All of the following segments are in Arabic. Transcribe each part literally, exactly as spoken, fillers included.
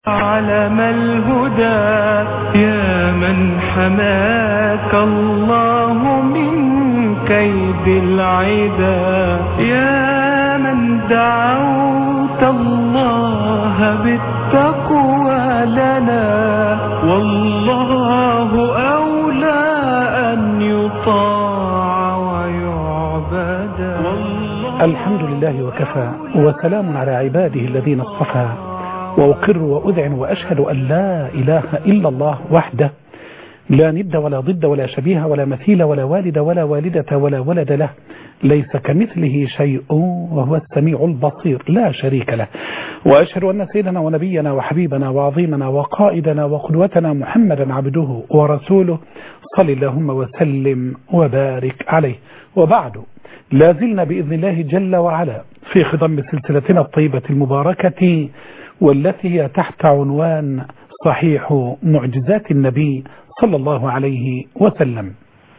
علم الهدى يا من حماك الله من كيد العدا، يا من دعوت الله بالتقوى لنا، والله أولى أن يطاع ويعبد. الحمد لله وكفى، وسلام على عباده الذين اصطفى، وأقر وأذعن وأشهد أن لا إله إلا الله وحده لا ند ولا ضد ولا شبيه ولا مثيل ولا والد ولا والدة ولا ولد له، ليس كمثله شيء وهو السميع البصير لا شريك له. وأشهد أن سيدنا ونبينا وحبيبنا وعظيمنا وقائدنا وقدوتنا محمدا عبده ورسوله، صل اللهم وسلم وبارك عليه. وبعد، لازلنا بإذن الله جل وعلا في خضم سلسلتنا الطيبة المباركة، والتي هي تحت عنوان صحيح معجزات النبي صلى الله عليه وسلم.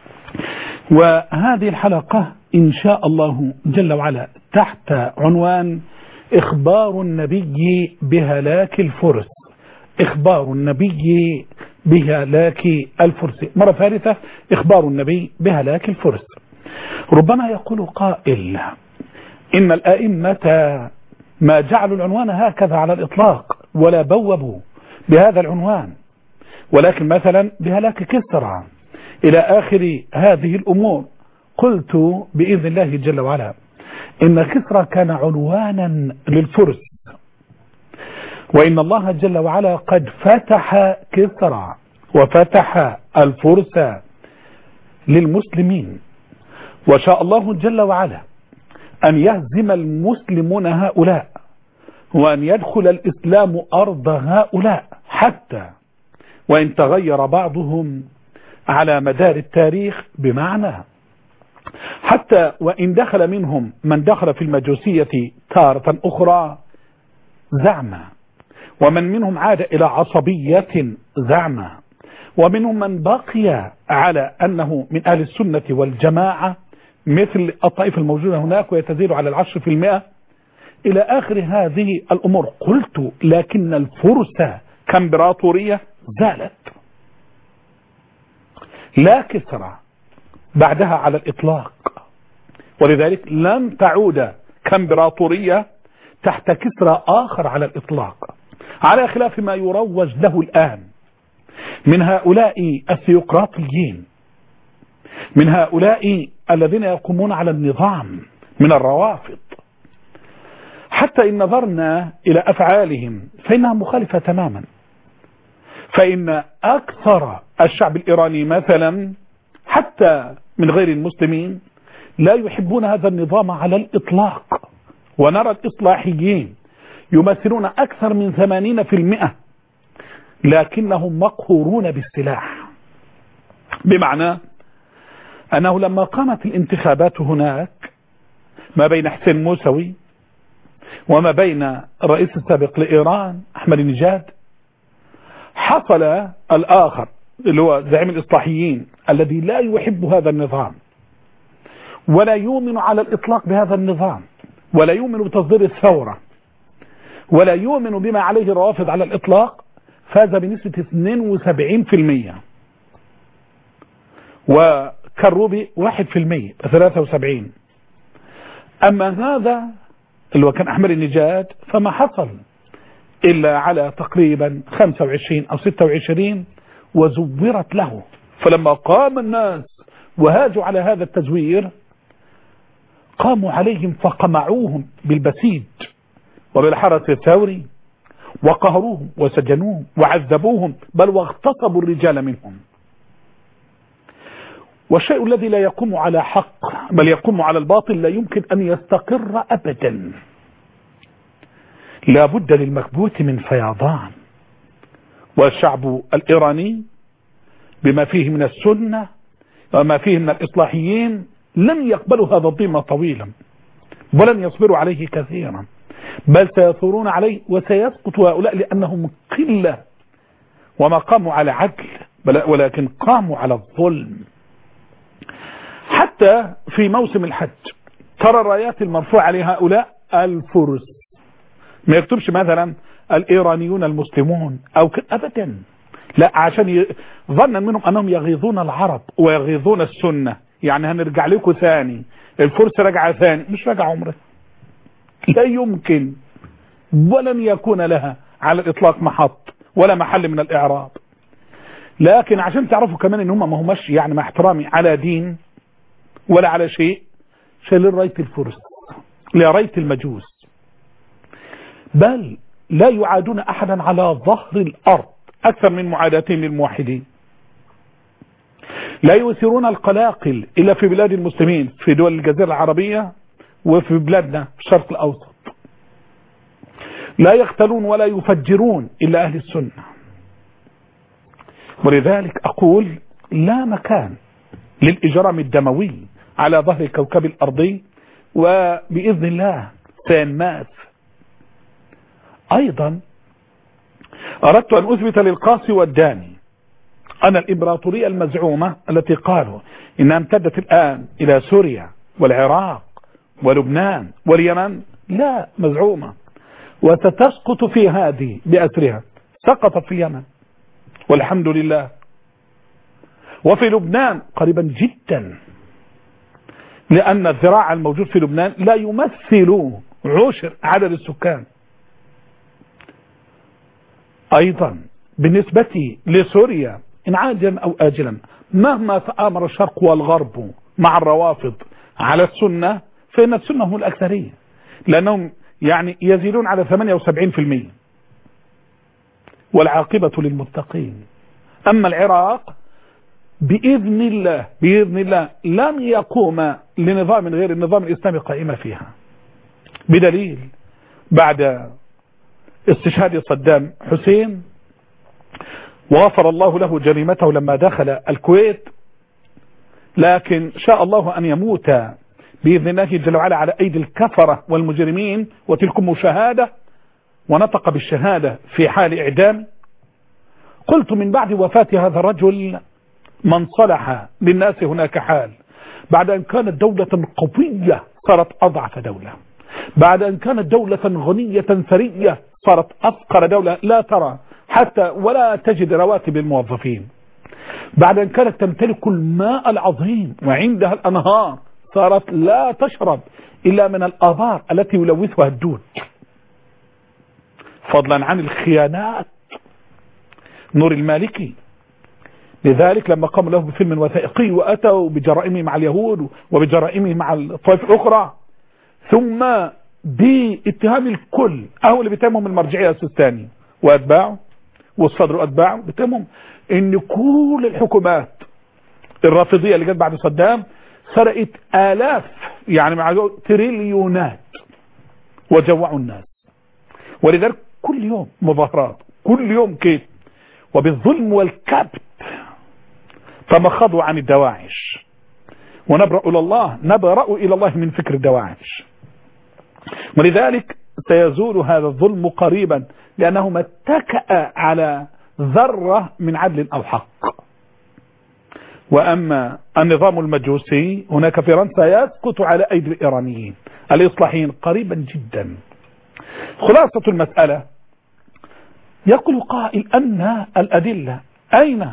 وهذه الحلقة إن شاء الله جل وعلا تحت عنوان إخبار النبي بهلاك الفرس. إخبار النبي بهلاك الفرس، مرة ثالثة إخبار النبي بهلاك الفرس. ربما يقول قائل إن الأئمة ما جعلوا العنوان هكذا على الإطلاق ولا بوبوا بهذا العنوان، ولكن مثلا بهلاك كسرى إلى آخر هذه الأمور. قلت بإذن الله جل وعلا إن كسرى كان عنوانا للفرس، وإن الله جل وعلا قد فتح كسرى وفتح الفرس للمسلمين، وشاء الله جل وعلا أن يهزم المسلمون هؤلاء، وأن يدخل الإسلام أرض هؤلاء، حتى وإن تغير بعضهم على مدار التاريخ، بمعنى حتى وإن دخل منهم من دخل في المجوسية تارة أخرى زعما، ومن منهم عاد إلى عصبية زعما، ومنهم من بقي على أنه من أهل السنة والجماعة مثل الطائفة الموجودة هناك ويتزيد على العشر في المئة إلى آخر هذه الأمور. قلت لكن الفرس كامبراطورية زالت، لا كسرى بعدها على الإطلاق، ولذلك لم تعود كامبراطورية تحت كسرى آخر على الإطلاق، على خلاف ما يروج له الآن من هؤلاء الثيوقراطيين، من هؤلاء الذين يقومون على النظام من الروافض. حتى إن نظرنا إلى أفعالهم فإنها مخالفة تماما، فإن أكثر الشعب الإيراني مثلا حتى من غير المسلمين لا يحبون هذا النظام على الإطلاق، ونرى الإصلاحيين يمثلون أكثر من ثمانين في المئة، لكنهم مقهورون بالسلاح، بمعنى أنه لما قامت الانتخابات هناك ما بين حسين موسوي وما بين الرئيس السابق لإيران أحمد نجاد، حصل الآخر اللي هو زعيم الإصلاحيين الذي لا يحب هذا النظام ولا يؤمن على الإطلاق بهذا النظام، ولا يؤمن بتصدير الثورة، ولا يؤمن بما عليه الروافض على الإطلاق، فاز بنسبة اثنين وسبعين بالمئة، وكروبي واحد في المئة ثلاثة وسبعين. أما هذا اللي هو كان أحمد النجاد فما حصل إلا على تقريبا خمسة وعشرين أو ستة وعشرين، وزورت له. فلما قام الناس وهاجوا على هذا التزوير قاموا عليهم فقمعوهم بالبسيج وبالحرس الثوري، وقهروهم وسجنوهم وعذبوهم، بل واغتصبوا الرجال منهم. والشيء الذي لا يقوم على حق بل يقوم على الباطل لا يمكن أن يستقر أبدا، لا بد للمكبوت من فيضان. والشعب الإيراني بما فيه من السنة وما فيه من الإصلاحيين لم يقبلوا هذا الضيم طويلا، ولن يصبروا عليه كثيرا، بل سيثورون عليه وسيسقط هؤلاء لأنهم قلة وما قاموا على عدل، ولكن قاموا على الظلم. حتى في موسم الحج ترى الرايات المرفوعة لهؤلاء الفرس، ما يكتبش مثلا الإيرانيون المسلمون أو ك... أبدا لا، عشان ي... ظنا منهم أنهم يغيظون العرب ويغيظون السنة، يعني هنرجع لكم ثاني، الفرس رجع ثاني، مش رجع عمره، لا يمكن ولن يكون لها على الإطلاق محط ولا محل من الإعراب. لكن عشان تعرفوا كمان ان هم ما هماش يعني مع احترامي على دين ولا على شيء، شايلين راية الفرس لراية المجوس، بل لا يعادون احدا على ظهر الارض اكثر من معاداتهم للموحدين. لا يثيرون القلاقل الا في بلاد المسلمين في دول الجزيرة العربية وفي بلادنا في الشرق الاوسط. لا يقتلون ولا يفجرون الا اهل السنة. ولذلك أقول لا مكان للإجرام الدموي على ظهر كوكب الأرضي، وبإذن الله سينماث. أيضا أردت أن أثبت للقاصي والداني أن الإمبراطورية المزعومة التي قالوا إنها امتدت الآن إلى سوريا والعراق ولبنان واليمن، لا، مزعومة وستسقط في هذه بأسرها. سقطت في اليمن والحمد لله، وفي لبنان قريبا جدا، لأن الذراع الموجود في لبنان لا يمثل عشر عدد السكان. أيضا بالنسبة لسوريا إن عاجلا أو آجلا، مهما تآمر الشرق والغرب مع الروافض على السنة، فإن السنة هم الأكثرية، لأنهم يعني يزيدون على ثمانية وسبعين بالمئة، والعاقبة للمتقين. أما العراق بإذن الله بإذن الله لن يقوم لنظام غير النظام الإسلامي قائمة فيها، بدليل بعد استشهاد صدام حسين وغفر الله له جريمته لما دخل الكويت، لكن شاء الله أن يموت بإذن الله جل وعلا على أيدي الكفرة والمجرمين، وتلكم شهادة، ونطق بالشهادة في حال إعدام. قلت من بعد وفاة هذا الرجل من صلح للناس هناك حال، بعد أن كانت دولة قوية صارت أضعف دولة، بعد أن كانت دولة غنية ثرية صارت أفقر دولة، لا ترى حتى ولا تجد رواتب الموظفين، بعد أن كانت تمتلك الماء العظيم وعندها الأنهار صارت لا تشرب إلا من الآبار التي يلوثها الدود، فضلا عن الخيانات. نور المالكي لذلك لما قام له بفيلم وثائقي وأتوا بجرائمه مع اليهود وبجرائمه مع الطائف الأخرى، ثم باتهام الكل، أهو اللي بيتهمهم المرجعية السيستاني وأتباعه والصدر أتباعه، بيتهمهم إن كل الحكومات الرافضية اللي جت بعد صدام سرقت آلاف يعني مع تريليونات وجوعوا الناس. ولذلك كل يوم مظاهرات، كل يوم كيف، وبالظلم والكبت فمخضوا عن الدواعش، ونبرأ إلى الله نبرأ إلى الله من فكر الدواعش. ولذلك سيزول هذا الظلم قريبا، لأنه ما اتكأ على ذرة من عدل أو حق. وأما النظام المجوسي هناك في فرنسا يسقط على أيدي الإيرانيين الإصلاحيين قريبا جدا. خلاصة المسألة، يقول قائل أن الأدلة أين؟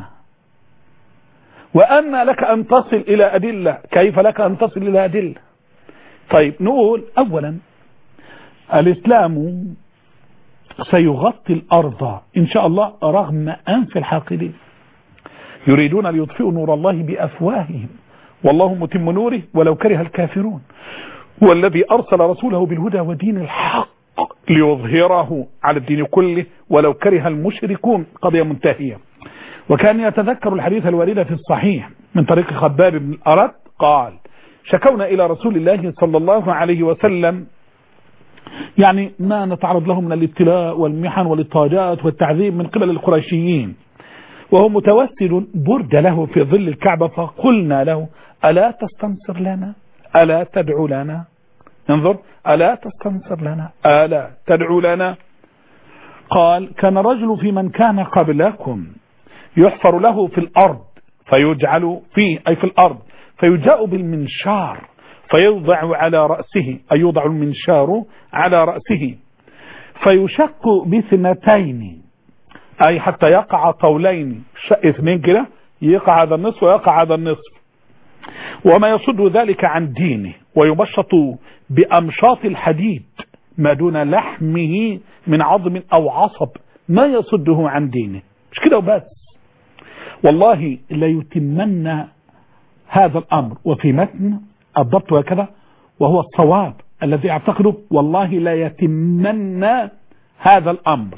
وأن لك أن تصل إلى أدلة؟ كيف لك أن تصل إلى أدلة؟ طيب نقول أولا الإسلام سيغطي الأرض إن شاء الله رغم أنف الحاقدين، يريدون أن يطفئوا نور الله بأفواههم والله متم نوره ولو كره الكافرون، والذي أرسل رسوله بالهدى ودين الحق ليظهره على الدين كله ولو كره المشركون. قضية منتهية. وكان يتذكر الحديث الوارد في الصحيح من طريق خباب بن الأرت قال: شكونا إلى رسول الله صلى الله عليه وسلم يعني ما نتعرض له من الابتلاء والمحن والاضطهادات والتعذيب من قبل القريشيين، وهو متوسل برد له في ظل الكعبة، فقلنا له: ألا تستنصر لنا؟ ألا تدعو لنا؟ انظر، ألا تستنصر لنا؟ ألا تدعو لنا؟ قال: كان رجل في من كان قبلكم يحفر له في الأرض فيجعل فيه أي في الأرض فيجاء بالمنشار فيوضع على رأسه، أي يوضع المنشار على رأسه، فيشق باثنتين، أي حتى يقع طولين، شق اثنين كده، يقع هذا النصف ويقع هذا النصف. وما يصد ذلك عن دينه ويبشط بأمشاط الحديد ما دون لحمه من عظم أو عصب، ما يصده عن دينه. مش كده وبس، والله ليتمن هذا الأمر. وفي متن الضبط وكذا، وهو الصواب الذي أعتقده، والله لا يتمن هذا الأمر،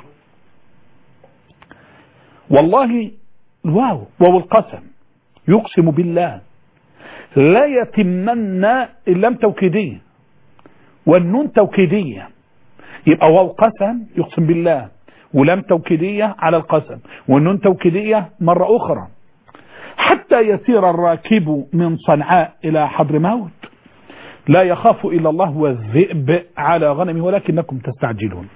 والله الواو واو القسم، يقسم بالله لا يتمن، اللام توكيدية والنون توكيدية، يبقى واو قسم يقسم بالله، ولام توكيدية على القسم، والنون توكيدية مرة أخرى. حتى يسير الراكب من صنعاء إلى حضرموت لا يخاف إلا الله والذئب على غنمه ولكنكم تستعجلون.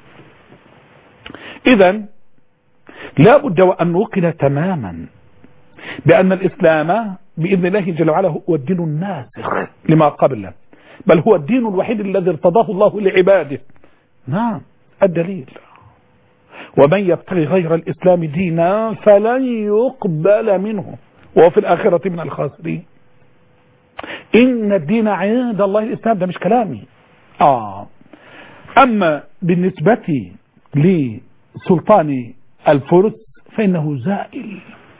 إذن لا بد وأن نوقن تماما بأن الإسلام بإذن الله جل وعلا هو الدين الناسخ لما قبله، بل هو الدين الوحيد الذي ارتضاه الله لعباده. نعم الدليل: ومن يبتغي غير الإسلام دينا فلن يقبل منه وهو في الآخرة من الخاسرين. إن الدين عند الله الإسلام، ده مش كلامي. آه أما بالنسبة لسلطان الفرس فإنه زائل.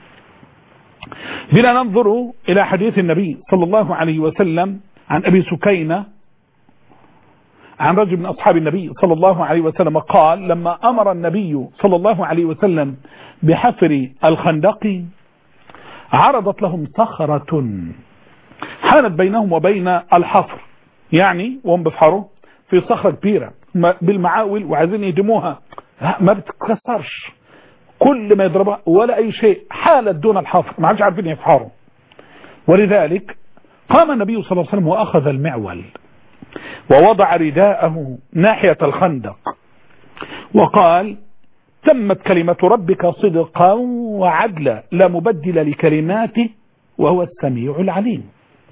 بنا ننظر إلى حديث النبي صلى الله عليه وسلم عن أبي سكينة عن رجل من أصحاب النبي صلى الله عليه وسلم قال: لما أمر النبي صلى الله عليه وسلم بحفر الخندق عرضت لهم صخرة حانت بينهم وبين الحفر، يعني وهم بيفحروا في صخرة كبيرة بالمعاول وعايزين يهدموها، ما بتتكسرش، كل ما يضربها ولا أي شيء، حالت دون الحفر، ما عادش عارفين يفحروا. ولذلك قام النبي صلى الله عليه وسلم وأخذ المعول ووضع رداءه ناحية الخندق وقال: تمت كلمة ربك صدقا وعدلا لا مبدل لكلماته وهو السميع العليم.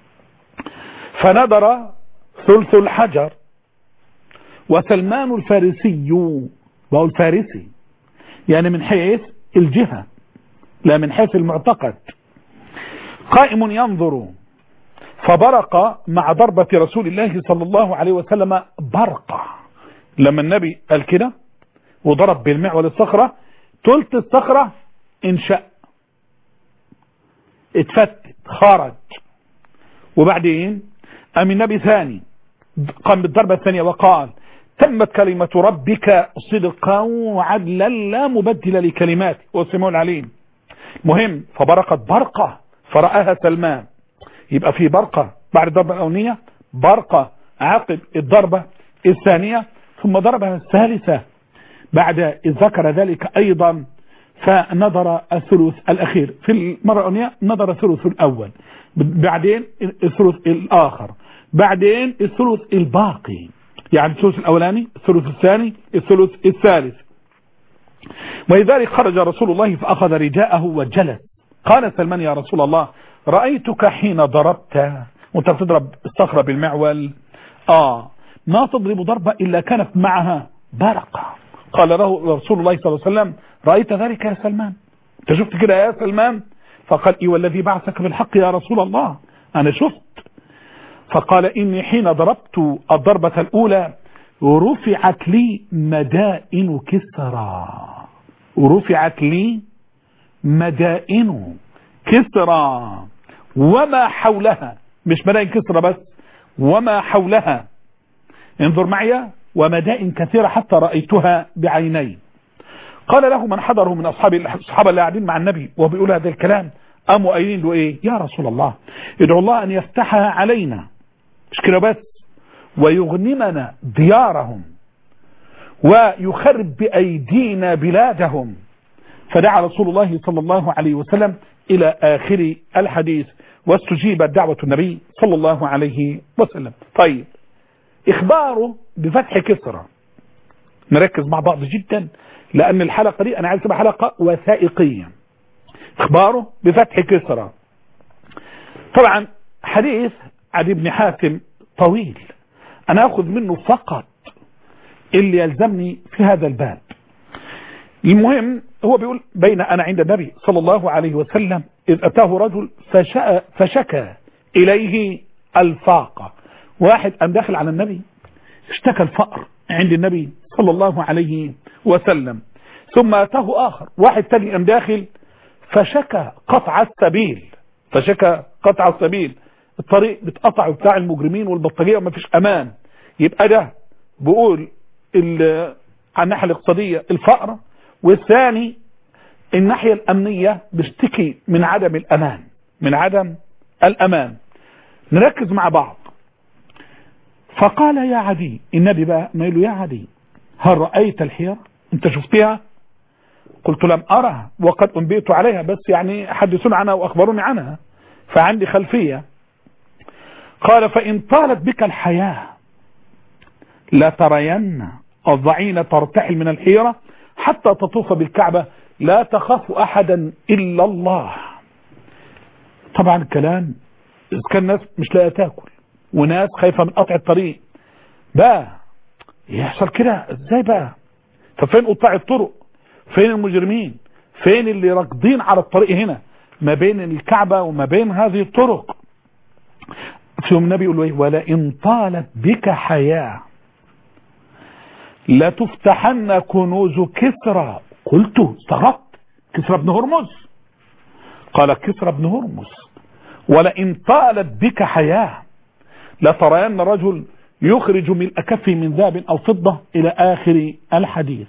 فنظر ثلث الحجر، وسلمان الفارسي، وهو الفارسي يعني من حيث الجهة لا من حيث المعتقد، قائم ينظر، فبرق مع ضربة رسول الله صلى الله عليه وسلم برقة. لما النبي قال كده وضرب بالمعول الصخرة، ثلث الصخرة انشأ، اتفتت، خرج. وبعدين قام النبي ثاني قام بالضربة الثانية وقال: تمت كلمة ربك صدقا وعدلا لا مبدل لكلماته والسميع العليم. مهم، فبرقت برقة فرآها سلمان، يبقى في برقة بعد الضربة الأولانية، برقة عقب الضربة الثانية، ثم ضربها الثالثة بعد إذ ذكر ذلك أيضا، فنظر الثلث الأخير في المرة الأولانية، نظر الثلث الأول، بعدين الثلث الآخر، بعدين الثلث الباقي، يعني الثلث الأولاني، الثلث الثاني، الثلث الثالث. ولذلك خرج رسول الله فأخذ رداءه وجلس. قال سلمان: يا رسول الله، رأيتك حين ضربت، وانت تضرب الصخرة بالمعول، آه ما تضرب ضربة إلا كانت معها برقة. قال له رسول الله صلى الله عليه وسلم: رأيت ذلك يا سلمان؟ انت شفت كده يا سلمان؟ فقال: إيه والذي بعثك بالحق يا رسول الله، أنا شفت. فقال: إني حين ضربت الضربة الأولى رفعت لي مدائن كسرى، رفعت لي مدائن كسرى وما حولها، مش مدائن كسرى بس، وما حولها، انظر معي، ومدائن كثيرة حتى رأيتها بعيني. قال له من حضره من أصحاب الصحابة اللي قاعدين مع النبي وهو بيقول هذا الكلام، قاموا قايلين له إيه؟ يا رسول الله، ادعو الله أن يفتحها علينا، مش كده بس، ويغنمنا ديارهم ويخرب بأيدينا بلادهم. فدعا رسول الله صلى الله عليه وسلم إلى آخر الحديث، واستجيبت دعوة النبي صلى الله عليه وسلم. طيب، إخباره بفتح كسرى، نركز مع بعض جدا لأن الحلقة دي أنا عايز تبقى حلقة وثائقية. إخباره بفتح كسرى، طبعا حديث عدي بن حاتم طويل، أنا أخذ منه فقط اللي يلزمني في هذا الباب. المهم هو بيقول بين أنا عند النبي صلى الله عليه وسلم إذ أتاه رجل فشأ فشكى إليه الفاقة. واحد أم داخل على النبي اشتكى الفقر عند النبي صلى الله عليه وسلم. ثم أتاه آخر واحد تاني أم داخل فشكى قطع السبيل. فشكى قطع السبيل، الطريق بتقطع بتاع المجرمين والبطارية وما فيش أمان. يبقى ده بقول عن الناحية الاقتصادية الفقر، والثاني الناحية الأمنية بيشتكي من عدم الأمان من عدم الأمان. نركز مع بعض. فقال يا عدي، النبي بقى ما يقول له يا عدي هل رأيت الحيرة؟ انت شفتها؟ قلت لم أرها وقد أنبئت عليها، بس يعني حدثون عنها وأخبروني عنها فعندي خلفية. قال فإن طالت بك الحياة لا ترين الضعين ترتحل من الحيرة حتى تطوف بالكعبة لا تخاف أحدا إلا الله. طبعا الكلام إذا كان ناس مش لاقيه تاكل وناس خايفة من قطع الطريق بقى يحصل كده ازاي بقى؟ ففين قطاع الطرق؟ فين المجرمين؟ فين اللي راكضين على الطريق هنا ما بين الكعبة وما بين هذه الطرق؟ في يوم النبي يقول له ولئن طالت بك حياة لا تفتحن كنوز كسرى. قلت استغربت، كسرى بن هرمز؟ قال كسرى بن هرمز. ولئن طالت بك حياة لترين رجل يخرج من أكفه من ذهب أو فضة إلى آخر الحديث.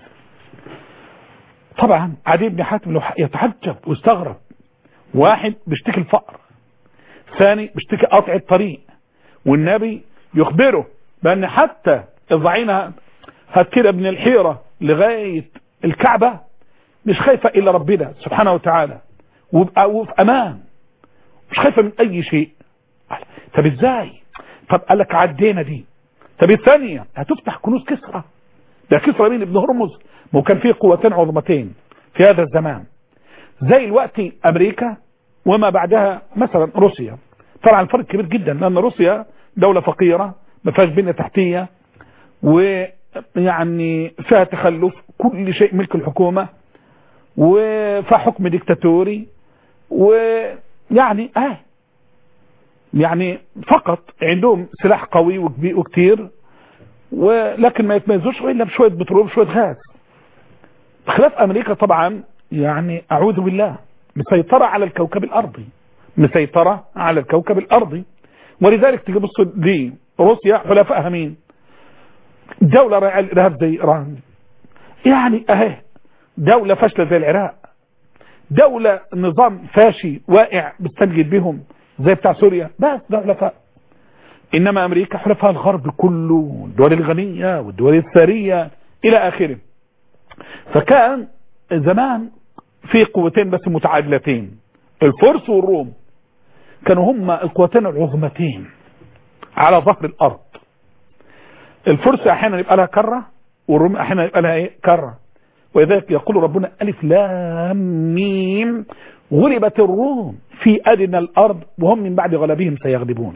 طبعا عدي بن حاتم لو يتعجب واستغرب، واحد بيشتكي الفقر، ثاني بيشتكي قطع الطريق، والنبي يخبره بأن حتى الضعينة هتكده من الحيرة لغاية الكعبة مش خايفة إلا ربنا سبحانه وتعالى وفي أمان، مش خايفة من أي شيء. طب إزاي؟ طب قال لك عدينا دي. طب الثانية هتفتح كنوز كسرى. ده كسرى مين؟ ابن هرمز. ما كان فيه قوتين عظمتين في هذا الزمان زي الوقت أمريكا وما بعدها مثلا روسيا. طبعا الفرق كبير جدا لأن روسيا دولة فقيرة ما فيهاش بنية تحتية ويعني فيها تخلف، كل شيء ملك الحكومة وفيها حكم ديكتاتوري ويعني اه يعني فقط عندهم سلاح قوي وكبير ولكن ما يتميزوش الا بشويه بترول وشويه غاز. بخلاف امريكا طبعا يعني اعوذ بالله مسيطره على الكوكب الارضي، مسيطره على الكوكب الارضي. ولذلك تجي بص دي روسيا حلفائها مين؟ دوله راعيه الارهاب زي ايران، يعني اهي دوله فاشله زي العراق، دوله نظام فاشي واقع بتستنجد بهم زي بتاع سوريا، بس ده حلفاء. انما امريكا حلفاء الغرب كله، الدول الغنية والدول الثرية الى اخره. فكان زمان في قوتين بس متعادلتين، الفرس والروم كانوا هما القوتين العظمتين على ظهر الارض. الفرس احيانا يبقى لها كرة والروم احيانا يبقى لها ايه كرة، ولذلك يقول ربنا الف لام ميم غلبت الروم في أدنى الأرض وهم من بعد غلبهم سيغلبون.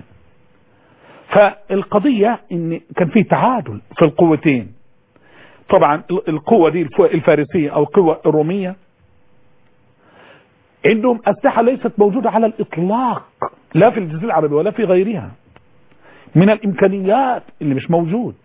فالقضية ان كان في تعادل في القوتين. طبعا القوة دي الفارسية أو القوة الرومية عندهم أسلحة ليست موجودة على الإطلاق لا في الجزيرة العربية ولا في غيرها من الإمكانيات اللي مش موجود،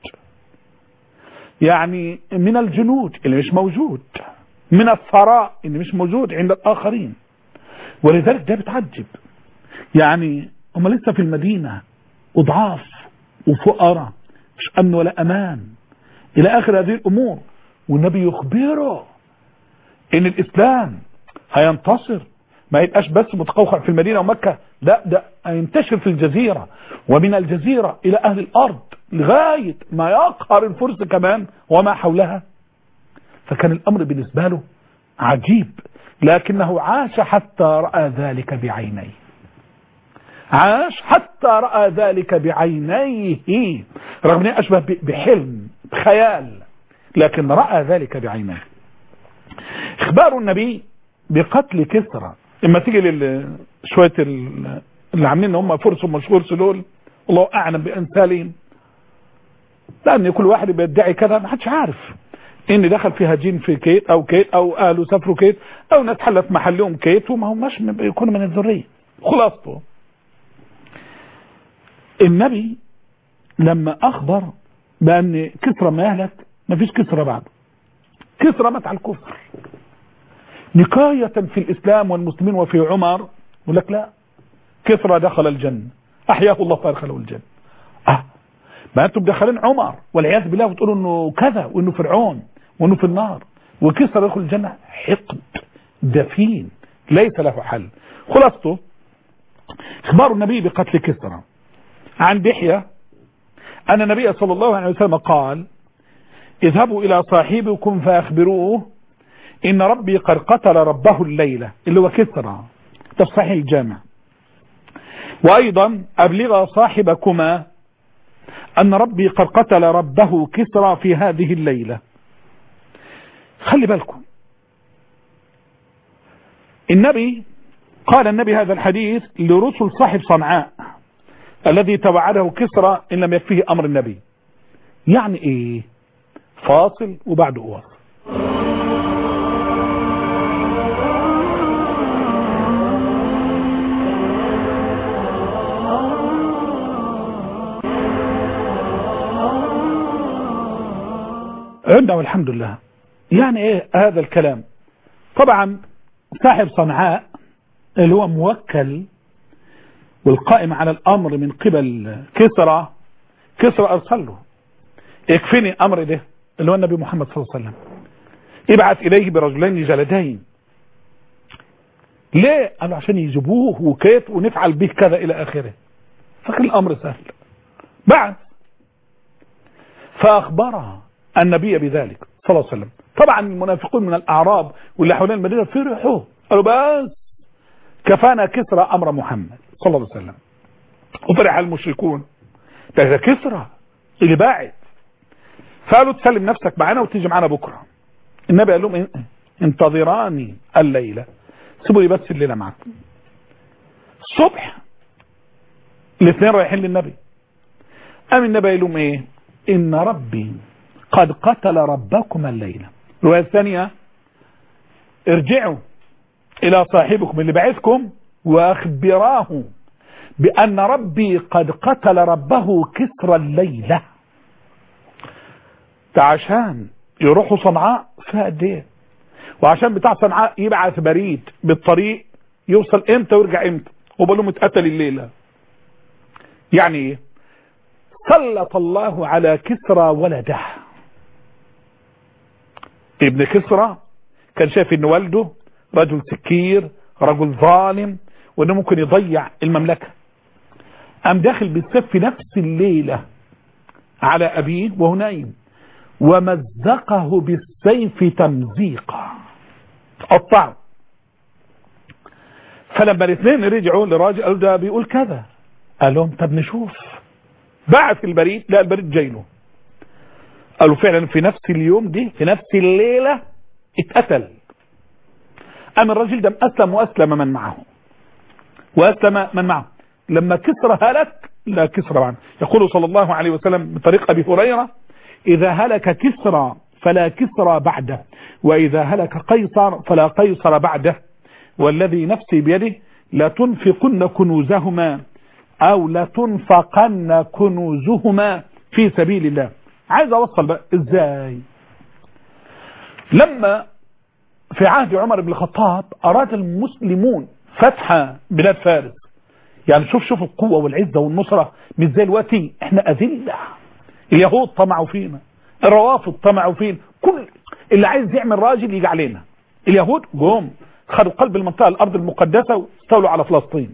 يعني من الجنود اللي مش موجود، من الثراء اللي مش موجود عند الآخرين. ولذلك ده بتعجب، يعني هم لسه في المدينة أضعاف وفقراء مش أمن ولا أمان إلى آخر هذه الأمور، والنبي يخبره إن الإسلام هينتصر، ما يبقاش بس متقوقع في المدينة ومكة، لا ده هينتشر في الجزيرة ومن الجزيرة إلى أهل الأرض لغاية ما يقهر الفرس كمان وما حولها. فكان الأمر بالنسبة له عجيب، لكنه عاش حتى رأى ذلك بعينيه، عاش حتى رأى ذلك بعينيه، رغم أنه أشبه بحلم بخيال لكن رأى ذلك بعينيه. إخبار النبي بقتل كسرى، اما تيجي لشوية اللي عاملين هم فرس ومشهور دول الله أعلم بأمثالهم، لأن كل واحد بيدعي كذا ما حدش عارف إن دخل فيها جين في كيت أو كيت أو أهله سافروا كيت أو ناس حلت محلهم كيت وما هماش يكونوا من الذرية. خلاصته النبي لما أخبر بأن كسرى ما يهلك ما فيش كسرى بعده، كسرى مات على الكفر نكاية في الإسلام والمسلمين وفي عمر يقول لك لا كسرى دخل الجنة أحياه الله فأدخله الجنة. أه ما أنتم دخلين عمر والعياذ بالله وتقولوا إنه كذا وإنه فرعون وإنه في النار وكسرى يدخل الجنة. حقد دفين ليس له حل. خلاصته اخبار النبي بقتل كسرى عن دحية أن النبي صلى الله عليه وسلم قال اذهبوا إلى صاحبكم فأخبروه إن ربي قد قتل ربه الليلة اللي هو كسرى، ده في صحيح الجامع. وأيضا أبلغ صاحبكما أن ربي قد قتل ربه كسرى في هذه الليلة. خلي بالكم النبي قال النبي هذا الحديث لرسل صاحب صنعاء الذي توعده كسرى إن لم يكفيه أمر النبي. يعني إيه؟ فاصل وبعده واصل. عندنا والحمد لله. يعني ايه هذا الكلام؟ طبعا صاحب صنعاء اللي هو موكل والقائم على الامر من قبل كسرى، كسرى ارسل له يكفيني امر ده اللي هو النبي محمد صلى الله عليه وسلم، ابعث اليه برجلين جلدين. ليه؟ قالوا عشان يجيبوه وكيف ونفعل به كذا الى اخره. فكان الامر سهل. بعد فاخبرها النبي بذلك صلى الله عليه وسلم. طبعا المنافقون من الاعراب واللي حوالين المدينه فرحوا قالوا بس كفانا كسرى امر محمد صلى الله عليه وسلم. وفرح المشركون ده كسرى اللي باعت، فقالوا تسلم نفسك معانا وتيجي معانا بكره. النبي قال لهم انتظراني الليله، سيبوا لي بس الليله معاكم. الصبح الاثنين رايحين للنبي، قام النبي قال لهم ايه؟ ان ربي قد قتل ربكم الليله. الروايه الثانيه ارجعوا الى صاحبكم اللي بعثكم واخبراه بان ربي قد قتل ربه كسرى الليله. عشان يروحوا صنعاء فيها قد ايه، وعشان بتاع صنعاء يبعث بريد بالطريق يوصل امتى ويرجع امتى، وبقول لهم اتقتل الليله. يعني ايه؟ سلط الله على كسرى ولده. ابن كسرى كان شايف ان والده رجل سكير، رجل ظالم، وانه ممكن يضيع المملكه. قام داخل بالسيف في نفس الليله على ابيه وهو نايم ومزقه بالسيف تمزيقا، قطعه. فلما الاثنين رجعوا لراجل قالوا ده بيقول كذا، قال لهم طب نشوف. بعث البريد، لا البريد جاي له، قالوا فعلا في نفس اليوم دي في نفس الليله اتقتل. قام الرجل ده اسلم واسلم من معه واسلم من معه. لما كسرى هلك لا كسرى معه. يقول صلى الله عليه وسلم بطريق ابي هريره إذا هلك كسرى فلا كسرى بعده، وإذا هلك قيصر فلا قيصر بعده، والذي نفسي بيده لتنفقن كنوزهما أو لتنفقن كنوزهما في سبيل الله. عايز أوصل بقى إزاي؟ لما في عهد عمر بن الخطاب أراد المسلمون فتح بلاد فارس، يعني شوف شوف القوة والعزة والنصرة مش زي دلوقتي، احنا أذلة. اليهود طمعوا فينا، الروافض طمعوا فينا، كل اللي عايز يعمل راجل يجي علينا. اليهود جم خدوا قلب المنطقة الأرض المقدسة واستولوا على فلسطين.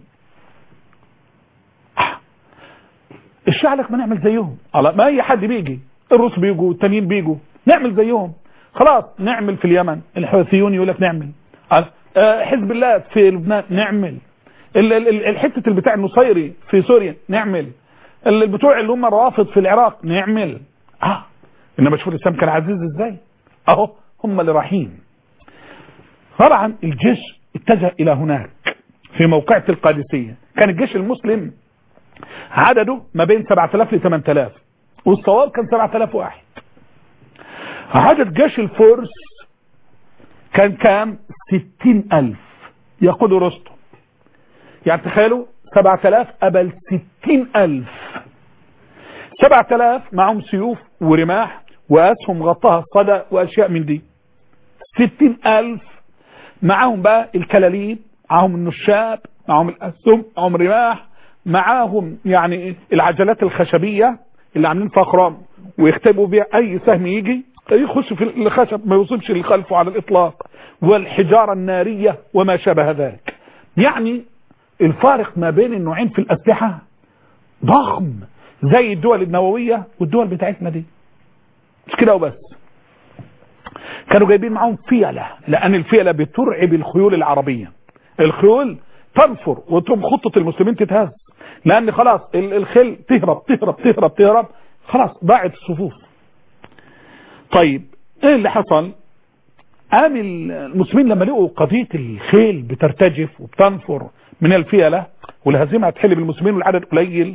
الشيعة لك ما نعمل زيهم، ما أي حد بيجي، الروس بيجوا والتانيين بيجوا، نعمل زيهم خلاص. نعمل في اليمن، الحوثيون يقول لك نعمل، حزب الله في لبنان نعمل، الحتة البتاع النصيري في سوريا نعمل، البتوع اللي هم الروافض في العراق نعمل. اه انما شوف الاسلام كان عزيز ازاي، اهو هم اللي رايحين. طبعا الجيش اتجه الى هناك في موقعة القادسية. كان الجيش المسلم عدده ما بين سبعة آلاف ل ثمانية آلاف، والصواب كان سبعة آلاف واحد. عدد جيش الفرس كان كام؟ ستين ألف يقود رستم. يعني تخيلوا سبعة آلاف قبل ستين ألف. سبعة آلاف معهم سيوف ورماح وأسهم غطاها الصدى وأشياء من دي. ستين ألف معهم بقى الكلاليب، معهم النشاب، معهم الأسهم، معهم الرماح، معاهم يعني العجلات الخشبية اللي عاملين فيها خرام ويختبوا بيها أي سهم يجي يخش في الخشب ما يوصلش لخلفه على الإطلاق، والحجارة النارية وما شابه ذلك. يعني الفارق ما بين النوعين في الأسلحة ضخم زي الدول النووية والدول بتاعتنا دي. مش كده وبس، كانوا جايبين معهم فيلة، لأن الفيلة بترعب الخيول العربية. الخيول تنفر وتقوم خطة المسلمين تتهز، لأن خلاص الخيل تهرب تهرب تهرب تهرب خلاص ضاعت الصفوف. طيب ايه اللي حصل؟ قام المسلمين لما لقوا قضية الخيل بترتجف وبتنفر من الفيلة والهزيمة هتحل بالمسلمين والعدد قليل،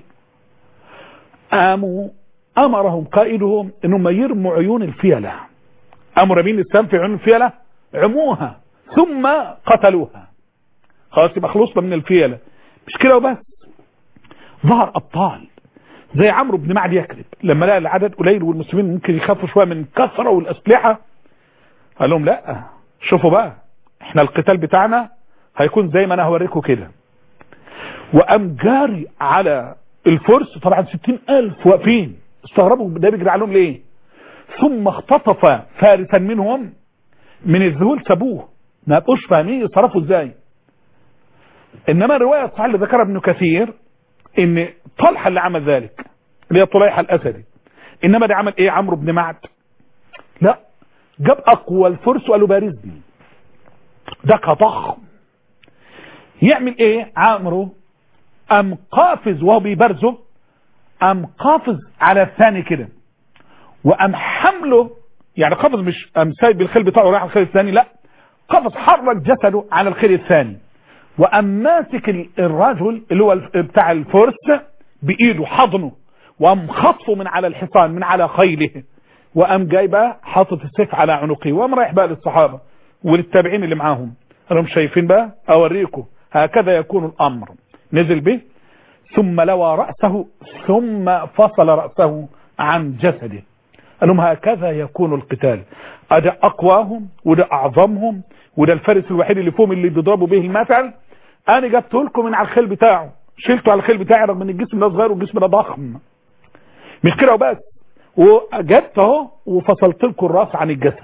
قاموا أمرهم قائدهم انهم يرموا عيون الفيلة. قاموا رامين السهم في عيون الفيلة، عموها ثم قتلوها. خلاص يبقى خلصنا من الفيلة. مش كده وبس، ظهر أبطال زي عمرو بن معد يكذب لما لقى العدد قليل والمسلمين ممكن يخافوا شوية من الكثرة والأسلحة، قال لهم لا شوفوا بقى احنا القتال بتاعنا هيكون زي ما انا هوريكم كده. وقام جاري على الفرس، طبعا ستين ألف واقفين استغربوا ده بيجري عليهم ليه، ثم اختطف فارسا منهم من الذهول سابوه ما بقوش فاهمين يتصرفوا ازاي. انما الرواية الصحيحة اللي ذكرها ابن كثير ان طلحة اللي عمل ذلك اللي هي طليحة الاسدي، انما ده عمل ايه عمرو بن معد؟ لا جاب اقوى الفرس وقالوا بارزني، ده كضخم. يعمل ايه عمرو؟ ام قافز وهو بيبرزه، ام قافز على الثاني كده وام حمله، يعني قافز مش ام سايب الخيل بتاعه رايح الخيل الثاني، لا قافز حرك جسده على الخيل الثاني وام ماسك الرجل اللي هو بتاع الفرس بايده حضنه وام خطفه من على الحصان من على خيله، وقام جاي بقى حاطط السيف على عنقه وقام رايح بقى للصحابه وللتابعين اللي معاهم، قالوا مش شايفين بقى اوريكم هكذا يكون الامر. نزل به ثم لوى راسه ثم فصل راسه عن جسده، قال لهم هكذا يكون القتال. ده اقواهم وده اعظمهم وده الفارس الوحيد اللي فيهم اللي بيضربوا به المثل. انا جبته لكم من على الخيل بتاعه، شلته على الخيل بتاعي رغم ان الجسم ده صغير والجسم ده ضخم. مش كده وبس، وجبت اهو وفصلت لكم الراس عن الجسد.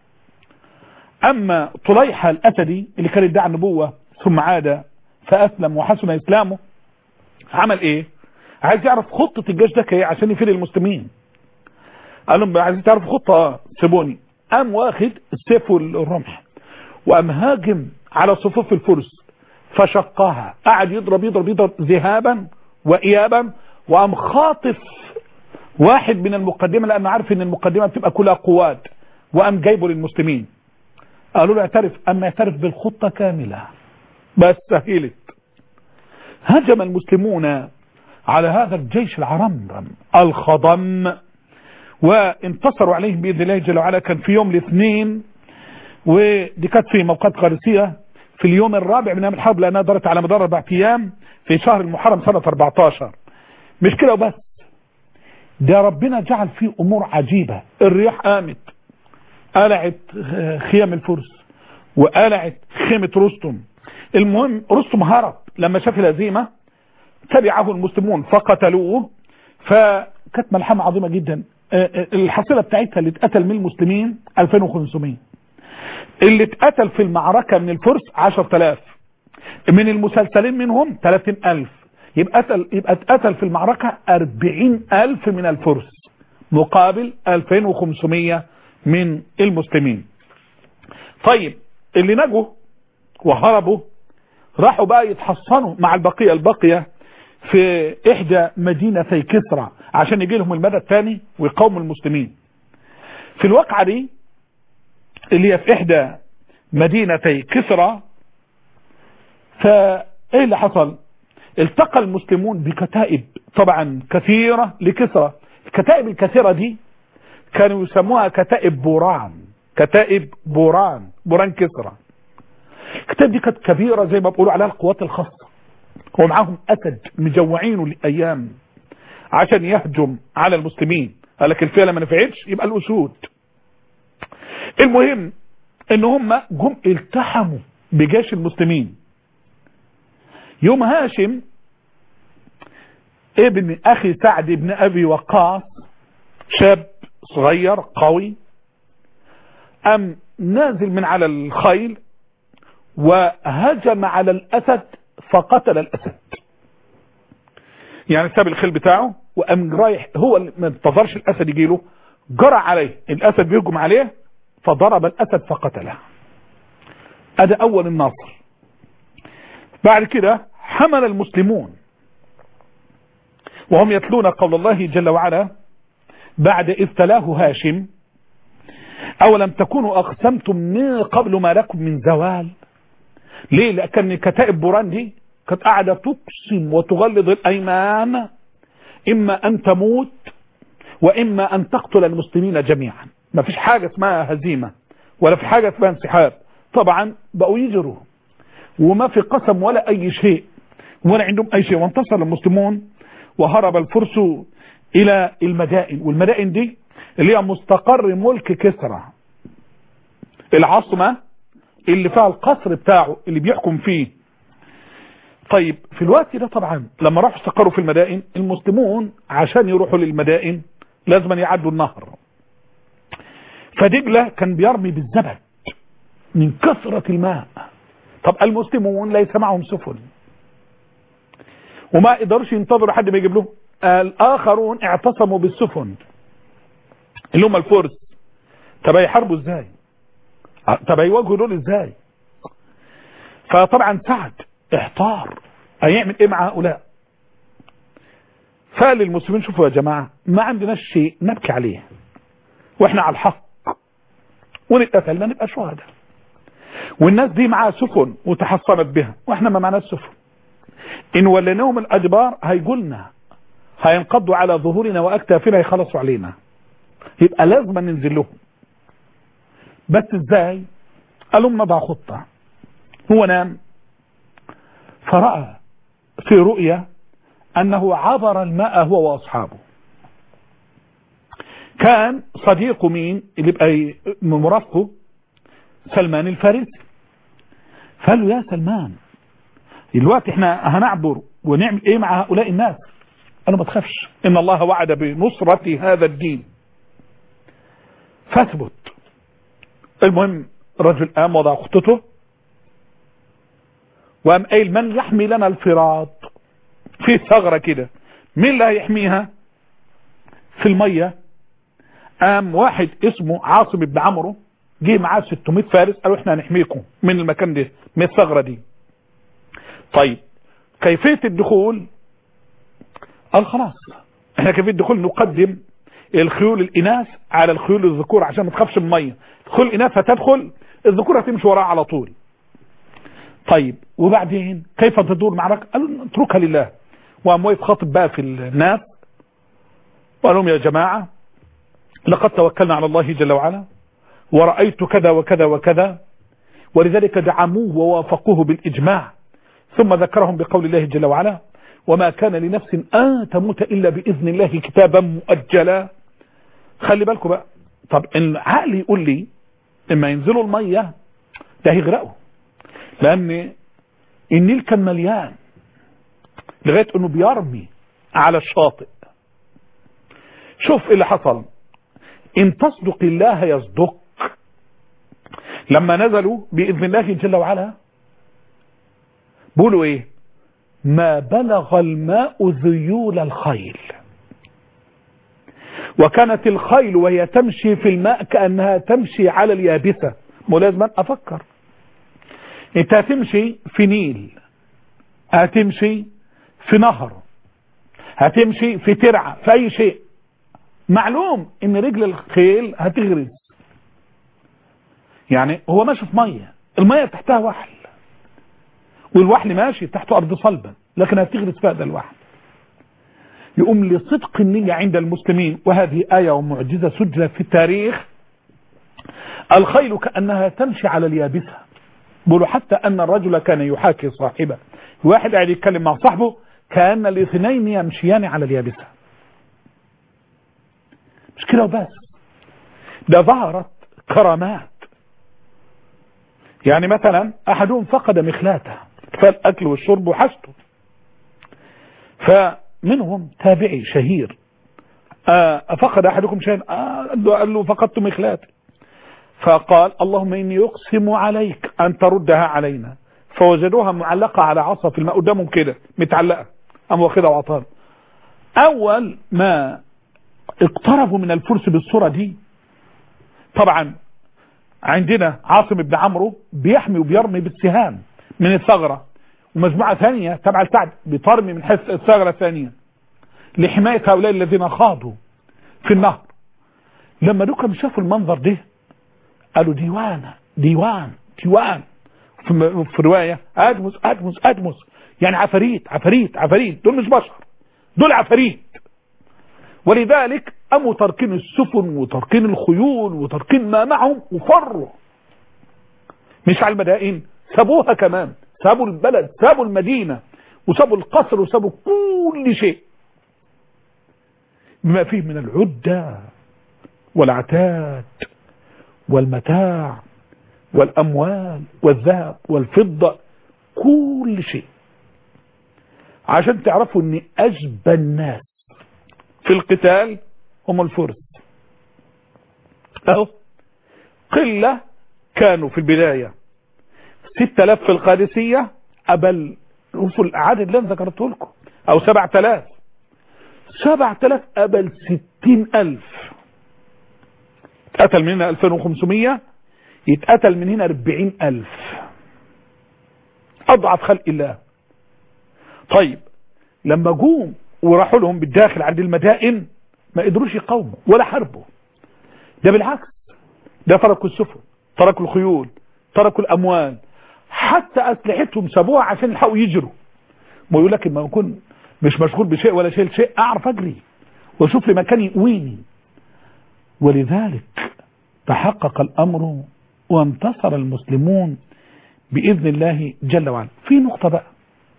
اما طليحة الاسدي اللي كان يدعي النبوة ثم عاد فاسلم وحسن اسلامه، عمل ايه؟ عايز يعرف خطة الجيش ده ايه عشان يفيد المسلمين. قال لهم عايزين تعرفوا خطة؟ اه سيبوني. قام واخد السيف والرمح وقام هاجم على صفوف الفرس فشقها، قعد يضرب يضرب يضرب ذهابا وايابا، وقام خاطف واحد من المقدمة لانه عارف ان المقدمة بتبقى كلها قوات، وقام جايبه للمسلمين. قالوا له اعترف، اما يعترف بالخطة كاملة بس سهلت. هجم المسلمون على هذا الجيش العرمرم الخضم وانتصروا عليهم بإذن الله جل وعلا. كان في يوم الاثنين، ودي كانت في موقعات قادسية في اليوم الرابع من ايام الحرب لانها دارت على مدار اربع ايام في شهر المحرم سنة أربعتاشر. مش كده وبس، ده ربنا جعل فيه امور عجيبة. الرياح قامت قلعت خيام الفرس وقلعت خيمة رستم. المهم رستم هرب لما شاف الهزيمة، تبعه المسلمون فقتلوه، فكانت ملحمة عظيمة جدا. الحصيلة بتاعتها اللي اتقتل من المسلمين ألفين وخمسمائة، اللي اتقتل في المعركة من الفرس عشرة آلاف، من المسلسلين منهم ثلاثين ألف، يبقى اتقتل يبقى اتقتل في المعركة أربعين ألف من الفرس مقابل ألفين وخمسمائة من المسلمين. طيب اللي نجوا وهربوا راحوا بقى يتحصنوا مع البقية البقية في احدى مدينتي كسرى عشان يجي لهم المدى الثاني ويقاوموا المسلمين. في الواقعة دي اللي هي في احدى مدينتي كسرى، فايه اللي حصل؟ التقى المسلمون بكتائب طبعا كثيرة لكسرى الكتائب الكثيرة دي كانوا يسموها كتائب بوران، كتائب بوران بوران كسرى. الكتائب دي كانت كبيرة زي ما بقولوا عليها القوات الخاصة، ومعاهم أسد مجوعينه لأيام عشان يهجم على المسلمين، قال لك الفئة ما نفعتش يبقى الأسود. المهم ان هم جم التحموا بجيش المسلمين. يوم هاشم ابن اخي سعد ابن ابي وقاص شاب صغير قوي ام نازل من على الخيل وهجم على الاسد فقتل الاسد. يعني ساب الخيل بتاعه وام رايح، هو ما انتظرش الاسد يجيله، جرى عليه، الاسد بيهجم عليه فضرب الاسد فقتله. ادي اول النصر. بعد كده حمل المسلمون وهم يتلون قول الله جل وعلا بعد إذ تلاه هاشم أولم تكونوا أقسمتم من قبل ما لكم من زوال. ليه؟ لأن كتائب بوران دي كانت قاعدة تقسم وتغلظ الأيمان إما أن تموت وإما أن تقتل المسلمين جميعا. ما فيش حاجة اسمها هزيمة ولا في حاجة اسمها انسحاب. طبعا بقوا يجروا وما في قسم ولا أي شيء ولا عندهم أي شيء. وانتصر المسلمون وهرب الفرس إلى المدائن، والمدائن دي اللي هي مستقر ملك كسرى، العاصمة اللي فيها القصر بتاعه اللي بيحكم فيه. طيب في الوقت ده طبعا لما راحوا استقروا في المدائن، المسلمون عشان يروحوا للمدائن لازم يعدوا النهر، فدجلة كان بيرمي بالزبد من كثرة الماء. طب المسلمون ليس معهم سفن وما يقدرش ينتظروا حد ما يجيب لهم. الآخرون اعتصموا بالسفن اللي هم الفرس. طب هيحاربوا ازاي؟ طب هيواجهوا دول ازاي؟ فطبعا سعد احتار هيعمل ايه مع هؤلاء. فقال للمسلمين شوفوا يا جماعة ما عندناش شيء نبكي عليه واحنا على الحق، ونتقتل ما نبقى شهداء، والناس دي معاها سفن وتحصنت بها واحنا ما معناش سفن. ان وليناهم الادبار هيقولنا هينقضوا على ظهورنا واكتافنا يخلصوا علينا، يبقى لازم ننزل لهم. بس ازاي؟ قالوا نضع خطة. هو نام فرأى في رؤيا انه عبر الماء هو واصحابه. كان صديقه مين اللي بقى مرافقه؟ سلمان الفارسي. فقال له يا سلمان دلوقتي احنا هنعبر ونعمل ايه مع هؤلاء الناس؟ قال له ما تخافش ان الله وعد بنصرة هذا الدين فاثبت. المهم الرجل قام وضع خطته وقام قايل من يحمي لنا الفراط؟ في ثغرة كده مين اللي هيحميها؟ في المية قام واحد اسمه عاصم بن عمرو جه معاه ستمائة فارس قالوا احنا هنحميكم من المكان ده من الثغرة دي. طيب كيفية الدخول؟ قال خلاص احنا كيفية الدخول نقدم الخيول الاناث على الخيول الذكور عشان ما تخافش من المية. الخيول الاناث هتدخل الذكور هتمشي وراها على طول. طيب وبعدين كيف تدور معركة؟ قالوا اتركها لله. وقام واقف خاطب بقى في الناس وقال لهم يا جماعة لقد توكلنا على الله جل وعلا ورأيت كذا وكذا وكذا، ولذلك دعموه ووافقوه بالإجماع. ثم ذكرهم بقول الله جل وعلا وما كان لنفس أن تموت إلا بإذن الله كتابا مؤجلا. خلي بالكم بقى. طب إن عقلي يقول لي إما ينزلوا المية ده هيغرقوا، لأن النيل كان مليان لغاية أنه بيرمي على الشاطئ. شوف اللي حصل، إن تصدق الله يصدق. لما نزلوا بإذن الله جل وعلا بقولوا إيه؟ ما بلغ الماء ذيول الخيل. وكانت الخيل وهي تمشي في الماء كأنها تمشي على اليابسة. ملازما أفكر انت هتمشي في نيل، هتمشي في نهر، هتمشي في ترعة، في أي شيء، معلوم ان رجل الخيل هتغرز. يعني هو ماشي في مية، المية تحتها وحل والوحل ماشي تحته أرض صلبة لكن هتغرز فيها ده الوحل. يقوم لصدق النية عند المسلمين، وهذه آية ومعجزة سجلت في التاريخ. الخيل كأنها تمشي على اليابسة، بيقولوا حتى أن الرجل كان يحاكي صاحبه، واحد قاعد يتكلم مع صاحبه كأن الاثنين يمشيان على اليابسة. مش كده وبس، ده ظهرت كرامات. يعني مثلا أحدهم فقد مخلاته فالأكل والشرب وحشته، فمنهم تابعي شهير أفقد أحدكم شيئا، قال له فقدت مخلاتي، فقال اللهم إني أقسم عليك أن تردها علينا، فوجدوها معلقة على عصا في الماء قدامهم كده متعلقة، أم واخدها وعطاها. أول ما اقتربوا من الفرس بالصورة دي، طبعا عندنا عاصم بن عمرو بيحمي وبيرمي بالسهام من الثغرة، ومجموعة ثانية تبع السعد بترمي من حيث الثغرة الثانية لحماية هؤلاء الذين خاضوا في النهر. لما دوكم شافوا المنظر ده قالوا ديوان ديوان ديوان، في, في رواية أدمس أدمس أدمس، يعني عفاريت عفاريت عفاريت، دول مش بشر، دول عفاريت. ولذلك قاموا تركين السفن وتركين الخيول وتركين ما معهم وفروا، مش على المدائن، سابوها كمان، سابوا البلد، سابوا المدينة، وسابوا القصر، وسابوا كل شيء بما فيه من العدة والعتاد والمتاع والأموال والذهب والفضة، كل شيء، عشان تعرفوا ان أجبى الناس في القتال هم الفرس. اهو قلة كانوا في البداية ستة آلاف في القادسية، قبل وصل العدد اللي انا ذكرته لكم، او سبعة آلاف سبعة آلاف قبل ستين ألف، اتقتل من هنا ألفين وخمسمية، يتقتل من هنا أربعين ألف، أضعف خلق الله. طيب لما جوم وراحوا لهم بالداخل عند المدائن ما قدروش يقاوموا ولا حربوا، ده بالعكس، ده تركوا السفن، تركوا الخيول، تركوا الأموال، حتى أسلحتهم سابوها عشان يلحقوا يجروا. ما يقول لك ما يكون مش مشغول بشيء ولا شيء شيء، أعرف أجري وأشوف لي مكان يقويني. ولذلك تحقق الأمر وانتصر المسلمون بإذن الله جل وعلا. في نقطة بقى،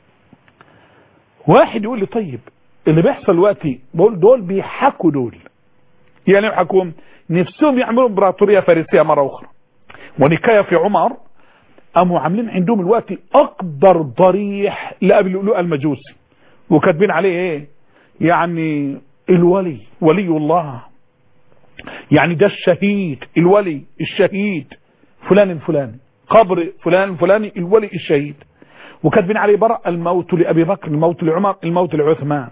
واحد يقول لي طيب اللي بيحصل دلوقتي بقول دول بيحكوا، دول يعني يحكوا نفسهم يعملوا امبراطورية فارسية مرة أخرى. ونكاية في عمر قاموا عاملين عندهم الوقت أكبر ضريح لأبي اللؤلؤ المجوسي، وكاتبين عليه ايه؟ يعني الولي ولي الله، يعني ده الشهيد، الولي الشهيد فلان الفلاني، قبر فلان الفلاني الولي الشهيد، وكاتبين عليه برأ الموت لأبي بكر، الموت لعمر، الموت لعثمان.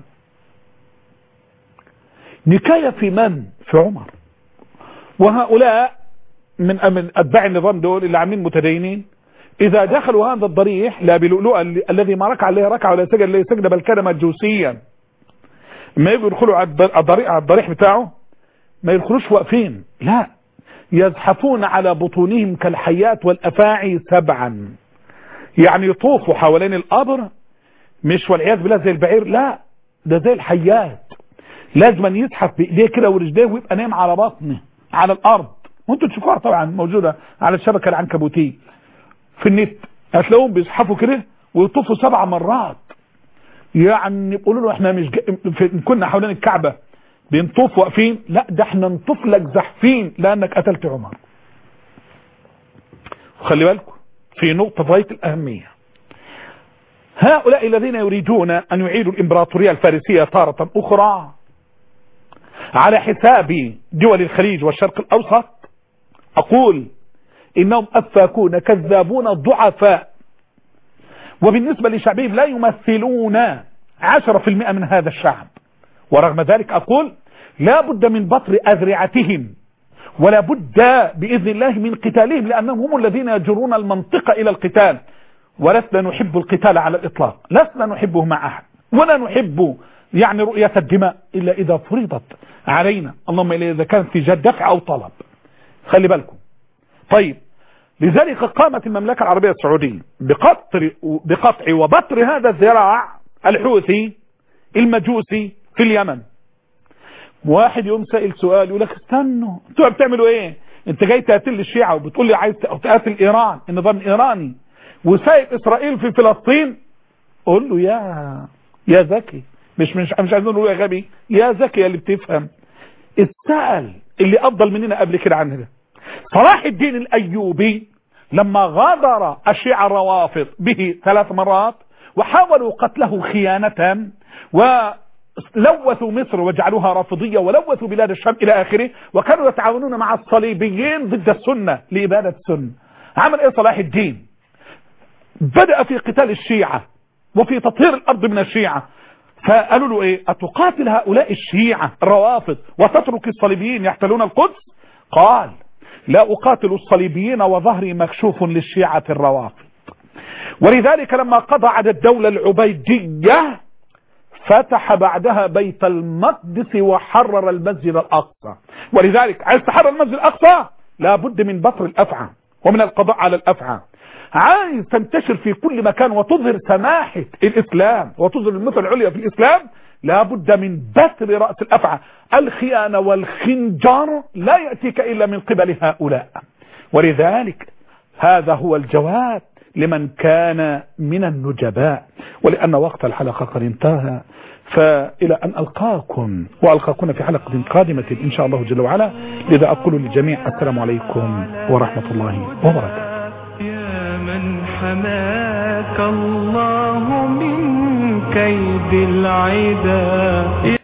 نكاية في من؟ في عمر. وهؤلاء من من أتباع النظام دول اللي عاملين متدينين، إذا دخلوا هذا الضريح لأبي لؤلؤ الذي ما ركع عليه ركع ولا سجد عليه سجد بل كان مجوسيا، ما يجوا يدخلوا على الضريح, على الضريح بتاعه ما يدخلوش واقفين، لا، يزحفون على بطونهم كالحيات والأفاعي سبعا، يعني يطوفوا حوالين القبر، مش والعياذ بالله زي البعير، لا، ده زي الحيات، لازم يزحف بإيديه كده ورجليه ويبقى نايم على بطنه على الأرض. وانتوا تشوفوها طبعا موجودة على الشبكة العنكبوتية في النت، هتلاقوهم بيزحفوا كده ويطوفوا سبع مرات، يعني يقولوا له احنا مش كنا حوالين الكعبة بنطوف واقفين، لا ده احنا نطوف لك زحفين لانك قتلت عمر. وخلي بالكم في نقطة غاية الأهمية، هؤلاء الذين يريدون أن يعيدوا الإمبراطورية الفارسية تارة أخرى على حساب دول الخليج والشرق الأوسط، أقول إنهم أفاكون كذابون ضعفاء، وبالنسبة لشعبهم لا يمثلون عشرة في المئة من هذا الشعب. ورغم ذلك أقول لا بد من بطر أذرعتهم، ولا بد بإذن الله من قتالهم، لأنهم هم الذين يجرون المنطقة إلى القتال، ولسنا نحب القتال على الإطلاق، لسنا نحبه مع أحد، ولا نحب يعني رؤية الدماء إلا إذا فرضت علينا، اللهم إلا إذا كان في جد دفع أو طلب. خلي بالكم. طيب لذلك قامت المملكة العربية السعودية بقطع بقطع وبتر هذا الذراع الحوثي المجوسي في اليمن. واحد يوم سائل سؤال يقول لك استنوا انتوا بتعملوا ايه؟ انت جاي تقاتل الشيعة وبتقول لي عايز تقاتل ايران النظام الايراني وسايب اسرائيل في فلسطين. قول له يا يا ذكي، مش مش مش عايزين نقول يا غبي، يا ذكي اللي بتفهم. اتسأل اللي افضل مننا قبل كده عننا. صلاح الدين الايوبي لما غادر الشيعة الروافض به ثلاث مرات وحاولوا قتله خيانة ولوثوا مصر وجعلوها رافضية ولوثوا بلاد الشام الى اخره، وكانوا يتعاونون مع الصليبيين ضد السنة لإبادة السنة. عمل ايه صلاح الدين؟ بدأ في قتال الشيعة وفي تطهير الارض من الشيعة. فقالوا له ايه؟ اتقاتل هؤلاء الشيعة الروافض وتترك الصليبيين يحتلون القدس؟ قال لا اقاتل الصليبيين وظهري مكشوف للشيعة الروافض. ولذلك لما قضى على الدولة العبيدية فتح بعدها بيت المقدس وحرر المسجد الأقصى. ولذلك عايز تحرر المسجد الأقصى لابد من بطر الأفعى ومن القضاء على الأفعى. عايز تنتشر في كل مكان وتظهر سماحة الإسلام وتظهر المثل العليا في الإسلام لابد من بتر رأس الأفعى. الخيانة والخنجر لا يأتيك إلا من قبل هؤلاء. ولذلك هذا هو الجواب لمن كان من النجباء. ولأن وقت الحلقة قد انتهى فإلى أن ألقاكم وألقاكم في حلقة قادمة إن شاء الله جل وعلا. لذا أقول للجميع السلام عليكم ورحمة الله وبركاته. يا من حماك الله من كيد العدا.